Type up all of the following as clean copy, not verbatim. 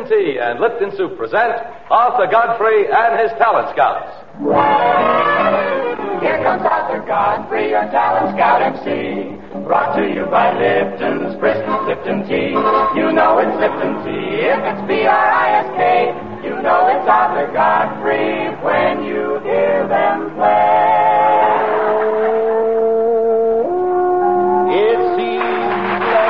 Lipton Tea and Lipton Soup present Arthur Godfrey and his Talent Scouts. Here comes Arthur Godfrey, your Talent Scout MC. Brought to you by Lipton's brisk Lipton Tea. You know it's Lipton Tea if it's B-R-I-S-K. You know it's Arthur Godfrey when you hear them play. It seems like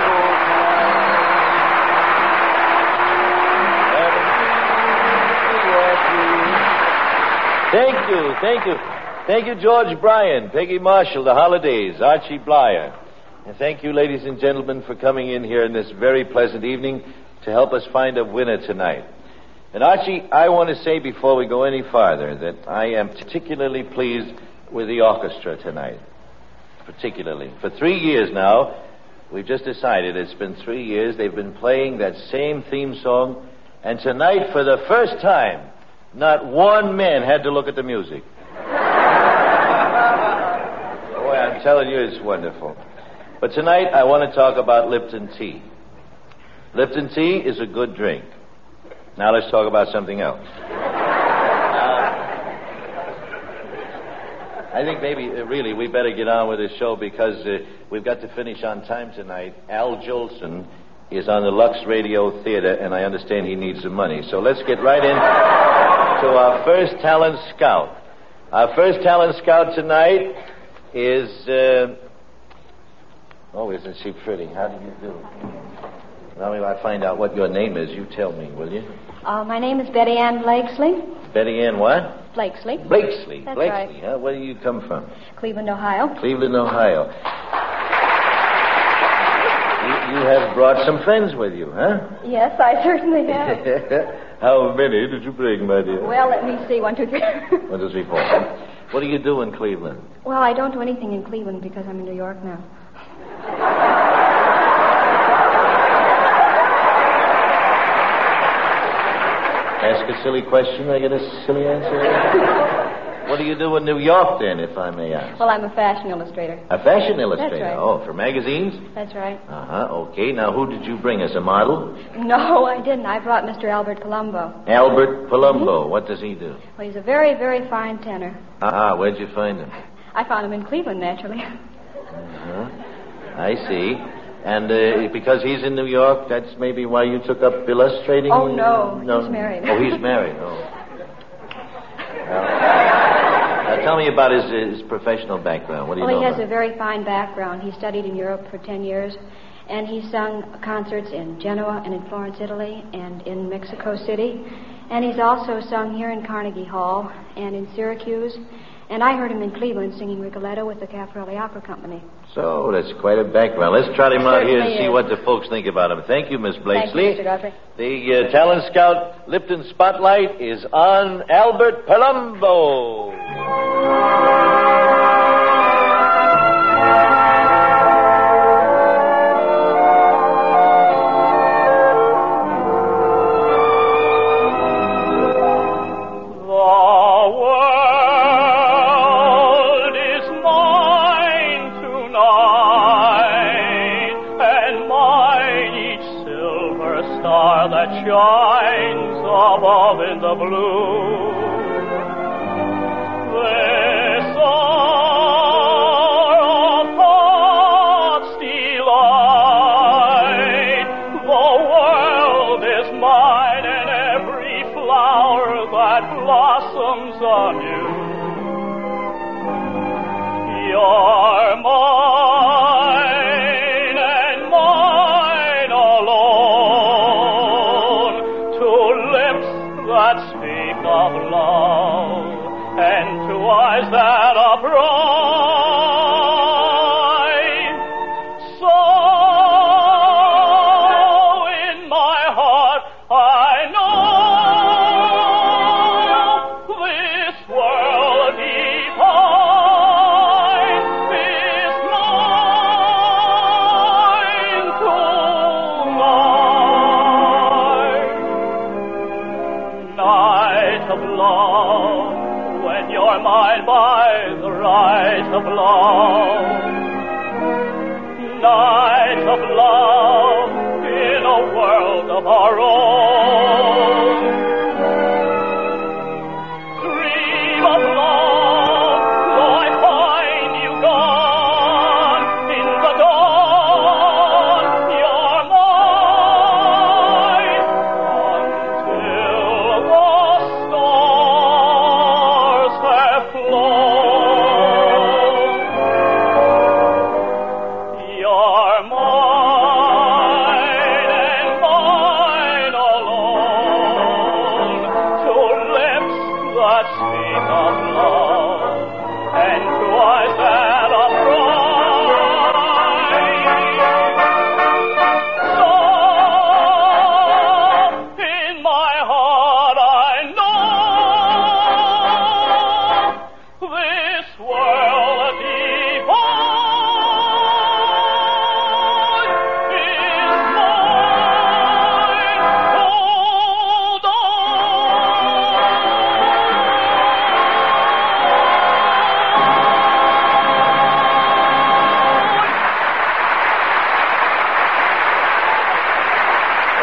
old times. Thank you, George Bryan, Peggy Marshall, The Holidays, Archie Blyer. And thank you, ladies and gentlemen, for coming in here in this very pleasant evening to help us find a winner tonight. And Archie, I want to say before we go any farther that I am particularly pleased with the orchestra tonight. Particularly. For 3 years now, we've just decided it's been 3 years, they've been playing that same theme song, and tonight, for the first time, not one man had to look at the music. Boy, I'm telling you, it's wonderful. But tonight, I want to talk about Lipton Tea. Lipton Tea is a good drink. Now let's talk about something else. I think maybe, really, we better get on with this show because we've got to finish on time tonight. Al Jolson is on the Lux Radio Theater, and I understand he needs some money. So let's get right in to our first talent scout. Our first talent scout tonight is... Oh, isn't she pretty? How do you do? Now, if I find out what your name is, you tell me, will you? My name is Betty Ann Blakesley. Betty Ann what? Blakesley. Blakesley. That's Blakesley, right. Huh? Where do you come from? Cleveland, Ohio. Cleveland, Ohio. You have brought some friends with you, huh? Yes, I certainly have. How many did you bring, my dear? Well, let me see. 1, 2, 3. 1, 2, 3, 4. What do you do in Cleveland? Well, I don't do anything in Cleveland because I'm in New York now. Ask a silly question, I get a silly answer. What do you do in New York, then, if I may ask? Well, I'm a fashion illustrator. A fashion illustrator? That's right. Oh, for magazines? That's right. Uh-huh, okay. Now, who did you bring as a model? No, I didn't. I brought Mr. Albert Palumbo. Albert Palumbo. Mm-hmm. What does he do? Well, he's a very, very fine tenor. Where'd you find him? I found him in Cleveland, naturally. Uh-huh. I see. And because he's in New York, that's maybe why you took up illustrating? Oh, no. He's married. Oh, he's married. Oh. Now, tell me about his professional background. What do you know Well, he has about? a very fine background. He studied in Europe for 10 years, and he sung concerts in Genoa and in Florence, Italy, and in Mexico City. And he's also sung here in Carnegie Hall and in Syracuse. And I heard him in Cleveland singing Rigoletto with the Caprelli Opera Company. So, that's quite a background. Let's trot him out here and see is. what the folks think about him. Thank you, Miss Blakesley. Thank you, Mr. Godfrey. The Talent Scout Lipton Spotlight is on Albert Palumbo. Shines above in the blue. This hour of thoughts delight. The world is mine, and every flower that blossoms on you. You're mine, and mine alone. That speak of love, and to eyes that are bright. So in my heart I know this world divine is mine tonight. Night of love, when you're mine by the right of love. Night of love in a world of our own.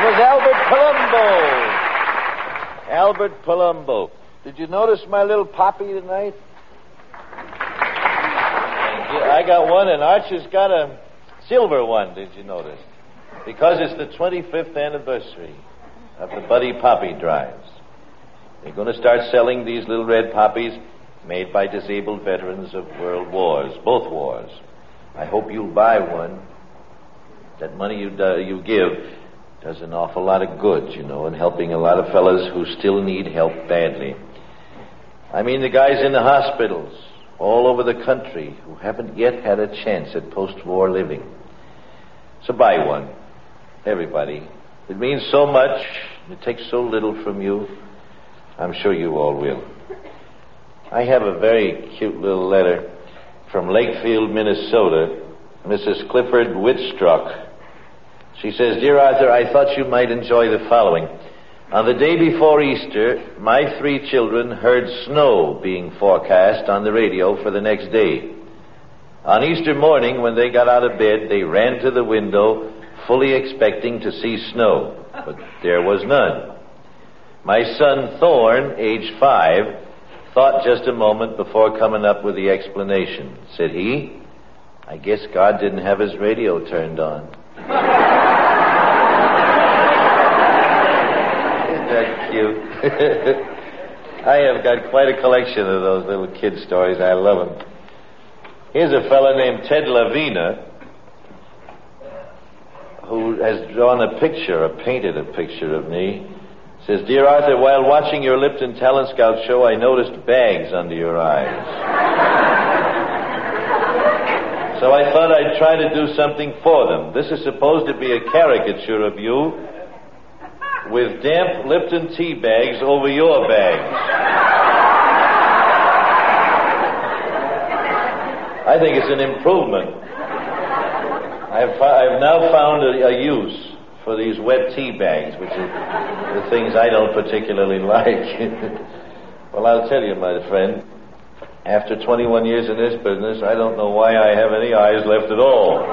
was Albert Palumbo. Albert Palumbo. Did you notice my little poppy tonight? I got one, and Archer's got a silver one, did you notice? Because it's the 25th anniversary of the Buddy Poppy drives. They're going to start selling these little red poppies made by disabled veterans of world wars, both wars. I hope you'll buy one. That money you give does an awful lot of good, you know, in helping a lot of fellas who still need help badly. I mean the guys in the hospitals all over the country who haven't yet had a chance at post-war living. So buy one, everybody. It means so much. It takes so little from you. I'm sure you all will. I have a very cute little letter from Lakefield, Minnesota, Mrs. Clifford Whitstruck. She says, "Dear Arthur, I thought you might enjoy the following. On the day before Easter, my 3 children heard snow being forecast on the radio for the next day. On Easter morning, when they got out of bed, they ran to the window, fully expecting to see snow, but there was none. My son Thorne, age 5, thought just a moment before coming up with the explanation. Said he, 'I guess God didn't have his radio turned on.'" Isn't that cute? I have got quite a collection of those little kid stories. I love them. Here's a fellow named Ted Lavina who has drawn painted a picture of me. Says, "Dear Arthur, while watching your Lipton Talent Scout show, I noticed bags under your eyes. So I thought I'd try to do something for them. This is supposed to be a caricature of you with damp Lipton tea bags over your bags. I think it's an improvement. I've now found a use for these wet tea bags, which are the things I don't particularly like." Well, I'll tell you, my friend, after 21 years in this business, I don't know why I have any eyes left at all.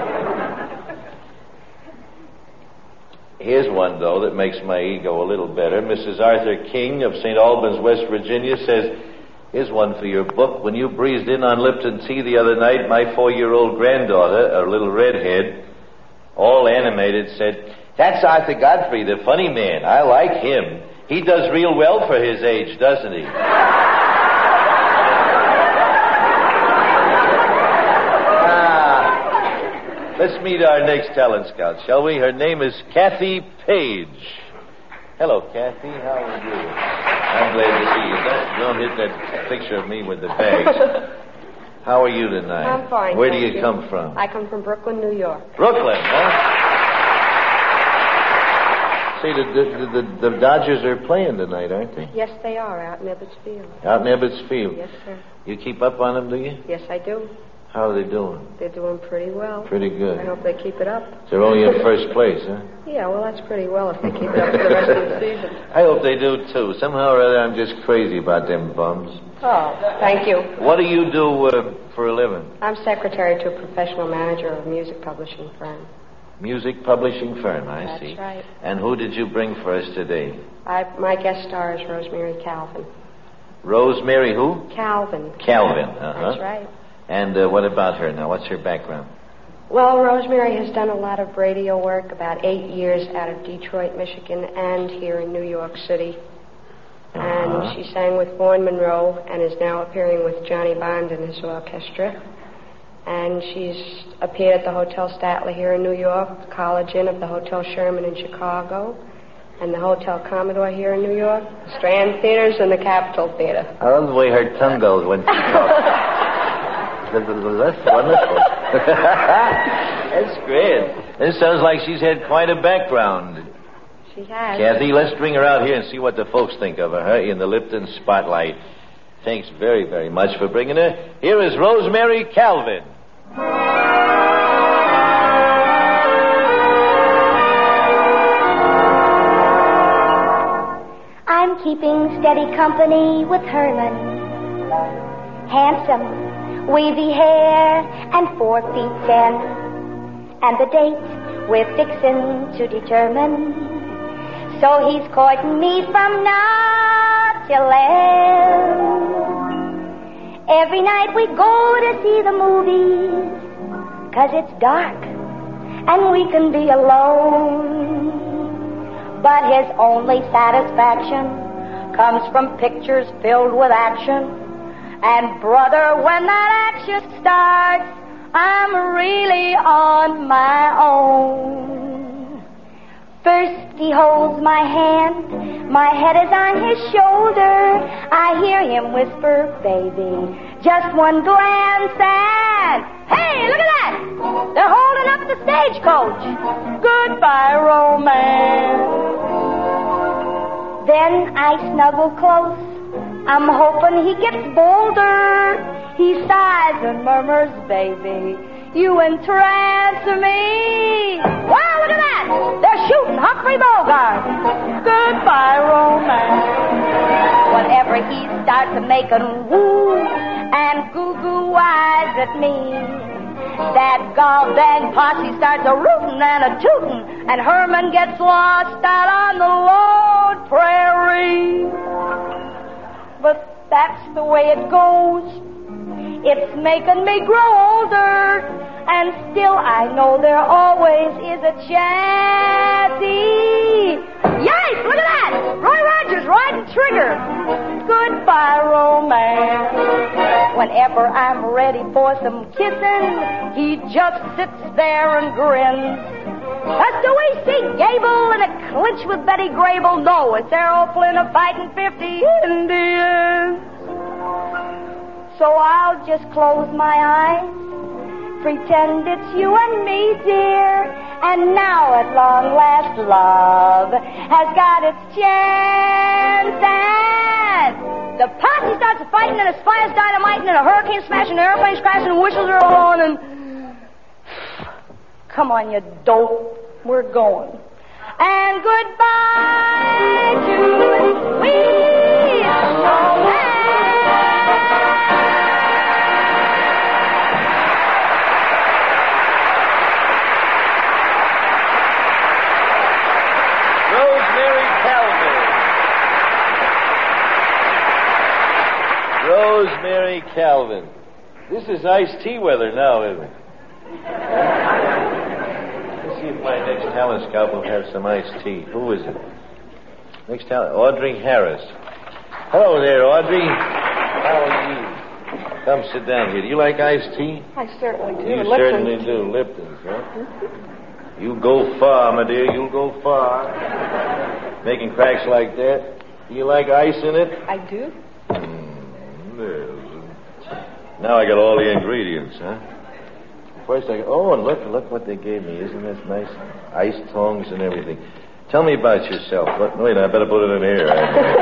Here's one, though, that makes my ego a little better. Mrs. Arthur King of St. Albans, West Virginia, says, "Here's one for your book. When you breezed in on Lipton tea the other night, my 4-year-old granddaughter, a little redhead, all animated, said, 'That's Arthur Godfrey, the funny man. I like him. He does real well for his age, doesn't he?'" Let's meet our next talent scout, shall we? Her name is Kathy Page. Hello, Kathy. How are you? I'm glad to see you. Don't hit that picture of me with the bags. How are you tonight? I'm fine. Where do you come from? I come from Brooklyn, New York. Brooklyn, huh? See, the Dodgers are playing tonight, aren't they? Yes, they are, out in Ebbets Field. Out in Ebbets Field? Yes, sir. You keep up on them, do you? Yes, I do. How are they doing? They're doing pretty well. Pretty good. I hope they keep it up. They're only in first place, huh? Yeah, well, that's pretty well if they keep it up for the rest of the season. I hope they do, too. Somehow or other, I'm just crazy about them bums. Oh, thank you. What do you do for a living? I'm secretary to a professional manager of a music publishing firm. Music publishing firm, I see. That's right. And who did you bring for us today? My guest star is Rosemary Calvin. Rosemary who? Calvin. Calvin, uh-huh. That's right. And what about her now? What's her background? Well, Rosemary has done a lot of radio work, about 8 years out of Detroit, Michigan, and here in New York City. And she sang with Vaughn Monroe and is now appearing with Johnny Bond and his orchestra. And she's appeared at the Hotel Statler here in New York, the College Inn of the Hotel Sherman in Chicago, and the Hotel Commodore here in New York, Strand Theaters, and the Capitol Theater. I love the way her tongue goes when she talks. That's wonderful. That's great. This sounds like she's had quite a background. She has. Kathy, let's bring her out here and see what the folks think of her in the Lipton Spotlight. Thanks very, very much for bringing her. Here is Rosemary Calvin. I'm keeping steady company with Herman. Handsome, wavy hair, and 4 feet 10. And the date we're fixing to determine So he's courting me from now till then. Every night we go to see the movies, 'cause it's dark and we can be alone. But his only satisfaction comes from pictures filled with action. And brother, when that action starts, I'm really on my own. First he holds my hand, my head is on his shoulder. I hear him whisper, baby, just one glance and, hey, look at that! They're holding up the stagecoach. Goodbye, romance. Then I snuggle close. I'm hoping he gets bolder. He sighs and murmurs, baby, you entrance me. Wow, look at that! They're shooting Humphrey Bogart. Goodbye, romance. Whenever he starts making woo and goo-goo eyes at me, that gall-dang posse starts a rootin' and a tootin', and Herman gets lost out on the lone prairie. But that's the way it goes. It's making me grow older, and still I know there always is a chance. Yikes, look at that! Roy Rogers riding trigger. Goodbye, romance. Whenever I'm ready for some kissing, he just sits there and grins. That's the way see Gable in a clinch with Betty Grable. No, it's Errol Flynn fighting 50 Indians. So I'll just close my eyes, pretend it's you and me, dear. And now at long last love has got its chance. And the posse starts fighting, and it fires dynamite, and a hurricane smashing, and airplanes crashing, and whistles are blowing, and... Come on, you dope. We're going. And goodbye to sweet romance. Rosemary Calvin. This is iced tea weather now, isn't it? Let's see if my next talent scout will have some iced tea. Who is it? Next talent, Audrey Harris. Hello there, Audrey. How are you? Come sit down here. Do you like iced tea? I certainly do. You certainly do. Lipton's, huh? You go far, my dear. You'll go far. Making cracks like that. Do you like ice in it? I do. Now I got all the ingredients, huh? First and look what they gave me. Isn't this nice? Ice tongs and everything. Tell me about yourself. Wait, I better put it in here.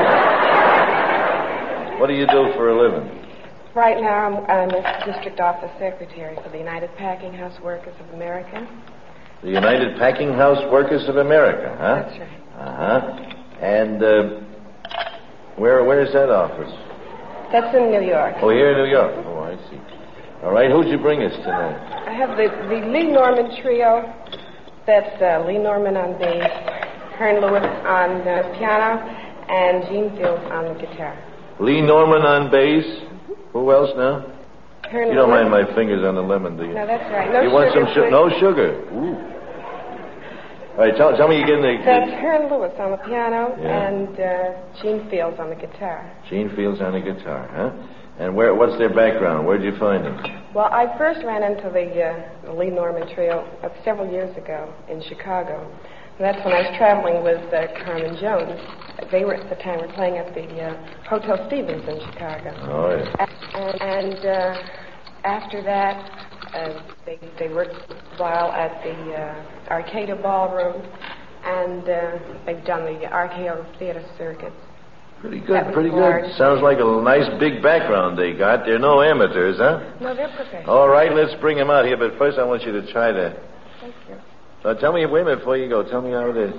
What do you do for a living? Right now, I'm a district office secretary for the United Packing House Workers of America. The United Packing House Workers of America, huh? That's right. Uh-huh. And where is that office? That's in New York. Oh, here in New York. Oh, I see. All right, who'd you bring us tonight? I have the Lee Norman trio. That's Lee Norman on bass, Hearn Lewis on the piano, and Gene Fields on the guitar. Lee Norman on bass. Who else now? Hearn You don't Lewis. mind my fingers on the lemon, do you? No, that's right. No you sugar, want some sugar? please. No sugar. Ooh. All right, tell me again That's Hearn Lewis on the piano, Yeah. and Gene Fields on the guitar. Gene Fields on the guitar, huh? And what's their background? Where'd you find them? Well, I first ran into the Lee Norman trio several years ago in Chicago. And that's when I was traveling with Carmen Jones. They were at the time playing at the Hotel Stevens in Chicago. Oh, yeah. And after that, they worked a while at the Arcada Ballroom, and they've done the RKO Theater circuit. Pretty That good, was pretty large. good. Sounds like a nice big background they got. They're no amateurs, huh? No, they're professional. All right, let's bring them out here, but first I want you to try that. Thank you. Tell me, wait a minute before you go. Tell me how it is.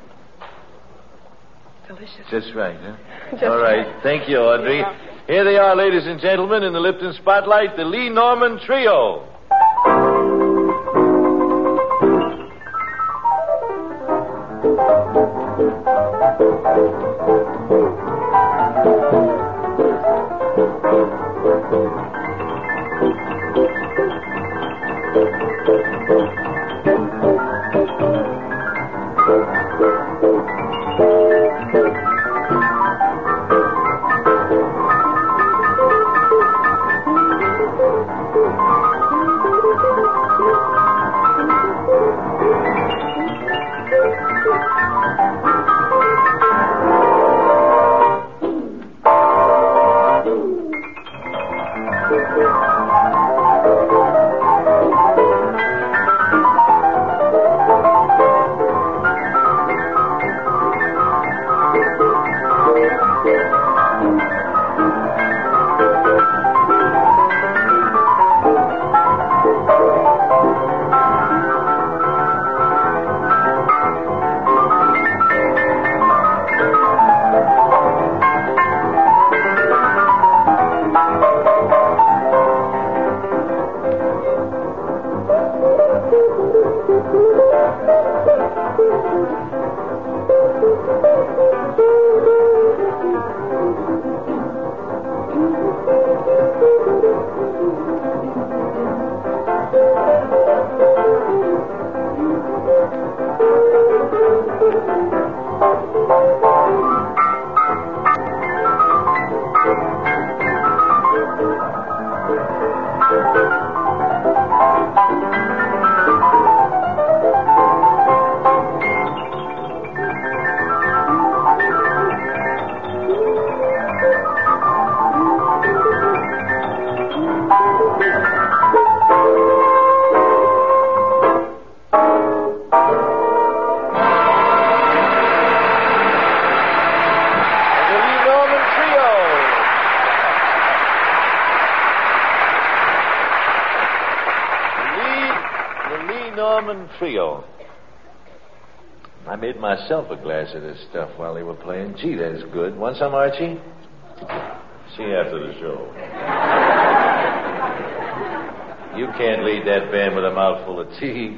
Delicious. Just right, huh? Just All right. right. Thank you, Audrey. You're welcome. Here they are, ladies and gentlemen, in the Lipton Spotlight, the Lee Norman Trio. Trio. I made myself a glass of this stuff while they were playing. Gee, that's good. Want some, Archie? See you after the show. You can't lead that band with a mouthful of tea.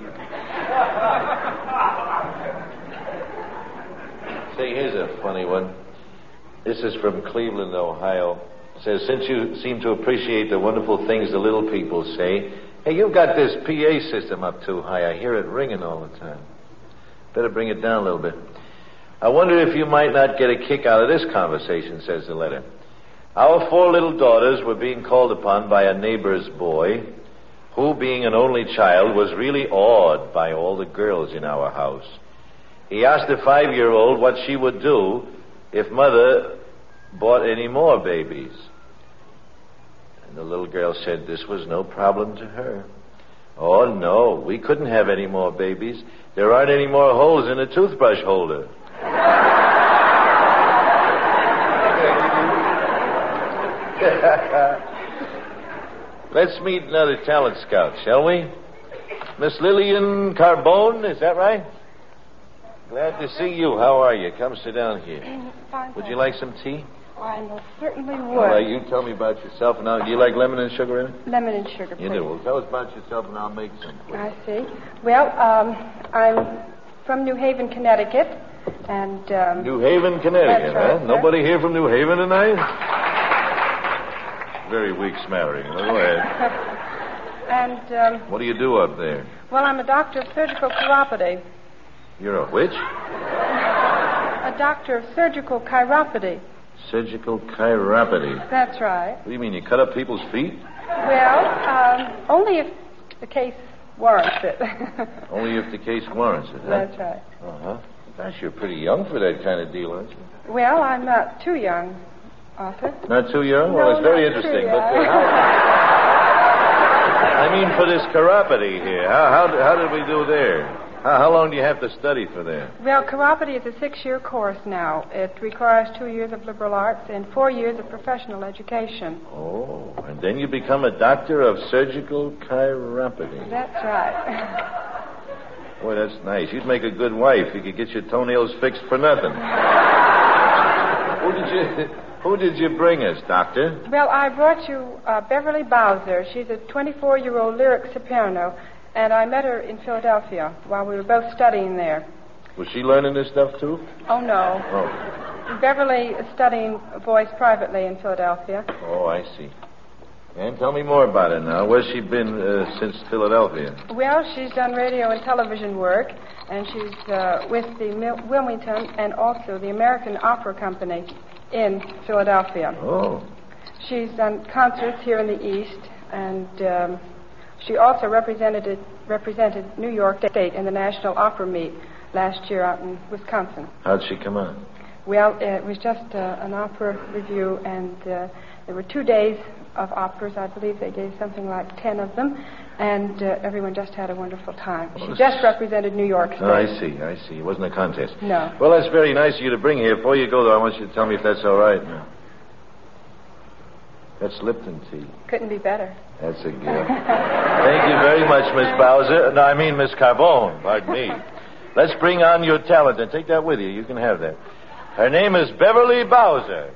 Say, here's a funny one. This is from Cleveland, Ohio. It says, since you seem to appreciate the wonderful things the little people say, hey, you've got this PA system up too high. I hear it ringing all the time. Better bring it down a little bit. I wonder if you might not get a kick out of this conversation, says the letter. Our 4 little daughters were being called upon by a neighbor's boy who, being an only child, was really awed by all the girls in our house. He asked the 5-year-old what she would do if Mother bought any more babies. And the little girl said this was no problem to her. Oh, no, we couldn't have any more babies. There aren't any more holes in a toothbrush holder. Let's meet another talent scout, shall we? Miss Lillian Carbone, is that right? Glad to see you. How are you? Come sit down here. Would you like some tea? I most certainly would. All right, you tell me about yourself. Now, do you like lemon and sugar in it? Lemon and sugar, please. You do. Well, tell us about yourself, and I'll make some. I see. Well, I'm from New Haven, Connecticut, and... New Haven, Connecticut, right, huh? Nobody here from New Haven tonight? Very weak smattering. Well, go ahead. And, what do you do up there? Well, I'm a doctor of surgical chiropody. You're a which? A doctor of surgical chiropody. Surgical chiropody. That's right. What do you mean, you cut up people's feet? Well, only if the case warrants it. Only if the case warrants it, huh? That's right. Uh-huh. Gosh, you're pretty young for that kind of deal, aren't you? Well, I'm not too young, Arthur. Not too young? No, well, it's very not interesting. too But young. I mean, for this chiropody here, how did we do there? How long do you have to study for that? Well, chiropody is a 6-year course now. It requires 2 years of liberal arts and 4 years of professional education. Oh, and then you become a doctor of surgical chiropody. That's right. Boy, that's nice. You'd make a good wife. You could get your toenails fixed for nothing. Who did you bring us, Doctor? Well, I brought you Beverly Bowser. She's a 24-year-old lyric soprano, and I met her in Philadelphia while we were both studying there. Was she learning this stuff, too? Oh, no. Oh. Beverly is studying voice privately in Philadelphia. Oh, I see. And tell me more about it now. Where's she been since Philadelphia? Well, she's done radio and television work, and she's with the Wilmington and also the American Opera Company in Philadelphia. Oh. She's done concerts here in the East, and she also represented New York State in the National Opera Meet last year out in Wisconsin. How'd she come on? Well, it was just an opera review, and there were 2 days of operas. I believe they gave something like 10 of them, and everyone just had a wonderful time. She just represented New York State. Oh, I see. It wasn't a contest. No. Well, that's very nice of you to bring here. Before you go, though, I want you to tell me if that's all right. No. That's Lipton tea. Couldn't be better. That's a gift. Thank you very much, Miss Bowser. No, I mean Miss Carbone. Pardon me. Let's bring on your talent and take that with you. You can have that. Her name is Beverly Bowser.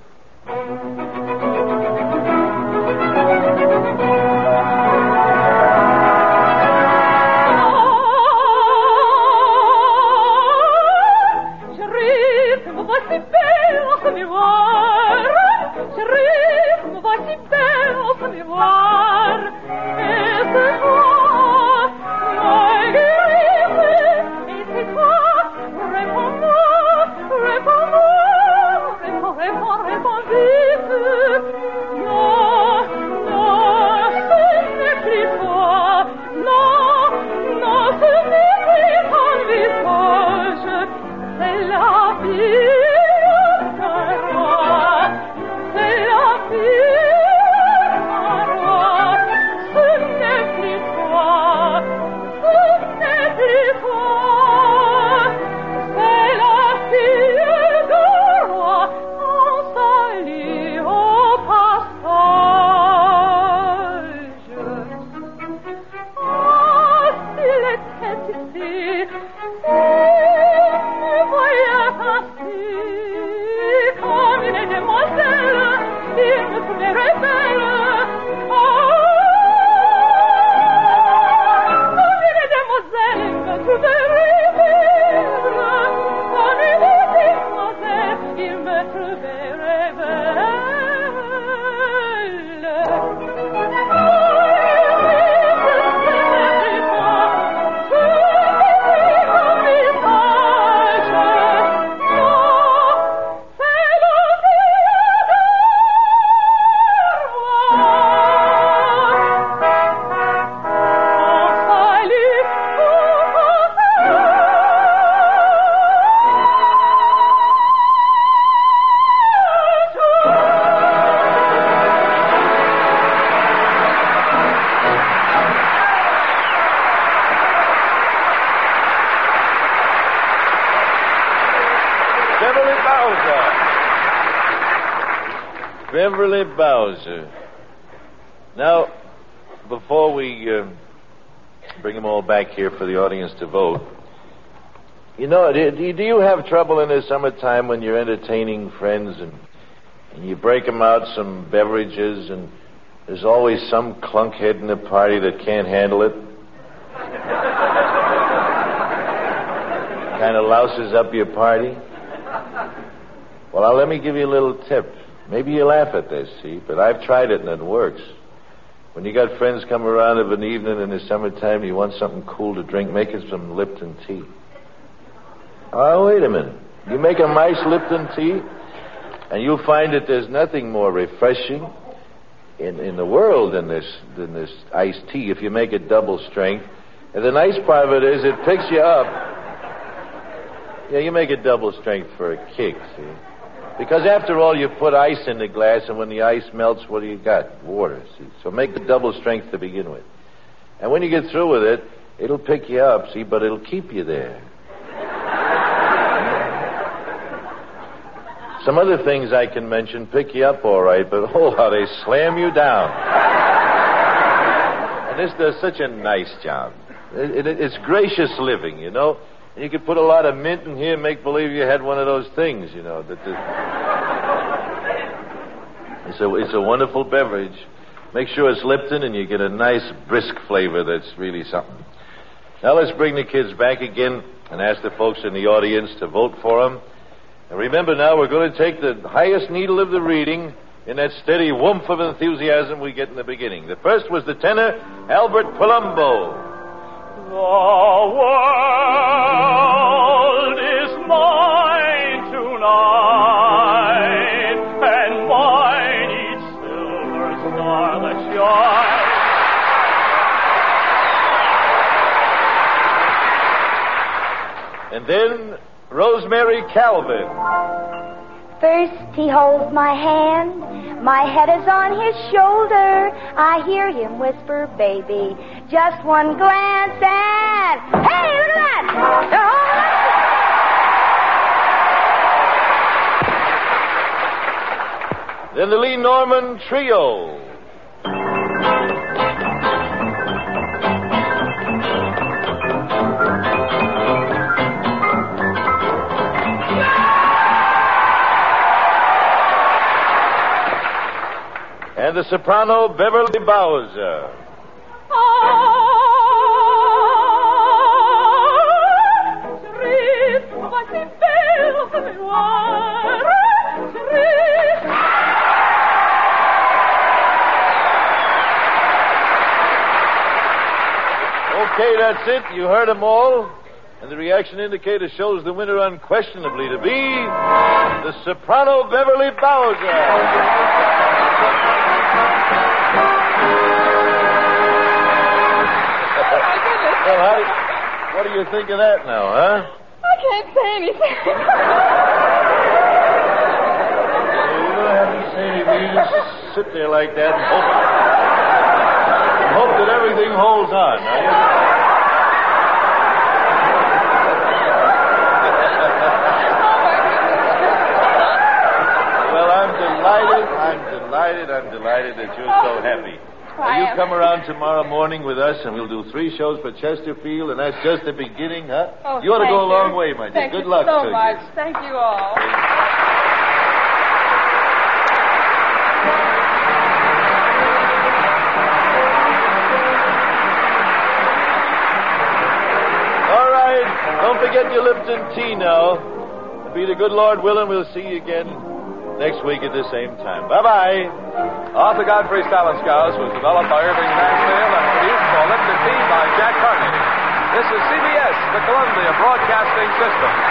Beverly Bowser. Now, before we bring them all back here for the audience to vote, you know, do you have trouble in the summertime when you're entertaining friends and you break them out some beverages and there's always some clunkhead in the party that can't handle it? Kind of louses up your party? Well, let me give you a little tip. Maybe you laugh at this, see, but I've tried it and it works. When you got friends come around of an evening in the summertime, you want something cool to drink, make it some Lipton tea. Oh, wait a minute. You make a nice Lipton tea, and you'll find that there's nothing more refreshing in the world than this iced tea if you make it double strength. And the nice part of it is it picks you up. Yeah, you make it double strength for a kick, see? Because after all, you put ice in the glass, and when the ice melts, what do you got? Water, see? So make the double strength to begin with. And when you get through with it, it'll pick you up, see, but it'll keep you there. Some other things I can mention pick you up all right, but oh, how they slam you down. And this does such a nice job. It's gracious living, you know. And you could put a lot of mint in here and make believe you had one of those things, you know. It's a wonderful beverage. Make sure it's Lipton and you get a nice brisk flavor that's really something. Now let's bring the kids back again. and ask the folks in the audience to vote for him. And remember now, we're going to take the highest needle of the reading in that steady woomph of enthusiasm we get in the beginning. The first was the tenor, Albert Palumbo. The world is mine tonight, and mine each silver star that shines. And then Rosemary Calvin. First he holds my hand, my head is on his shoulder. I hear him whisper, baby, just one glance and... Hey, look at that! Then the Lee Norman Trio. And the soprano, Beverly Bowser. Okay, that's it. You heard them all. And the reaction indicator shows the winner unquestionably to be the soprano, Beverly Bowser. Well, what do you think of that now, huh? I can't say anything. You don't have to say anything. You just sit there like that and hope that everything holds on. Well, I'm delighted that you're so happy. Now, you come around tomorrow morning with us, and we'll do 3 shows for Chesterfield, and that's just the beginning, huh? Oh, you ought to go a long way, my dear. Good luck to you. Thank you so much. Thank you all. All right. Don't forget your Lipton tea now. Be the good Lord willing, we'll see you again next week at the same time. Bye-bye. Arthur Godfrey's Talent Scouts was developed by Irving Mansfield and produced for Lipton Tea by Jack Carney. This is CBS, the Columbia Broadcasting System.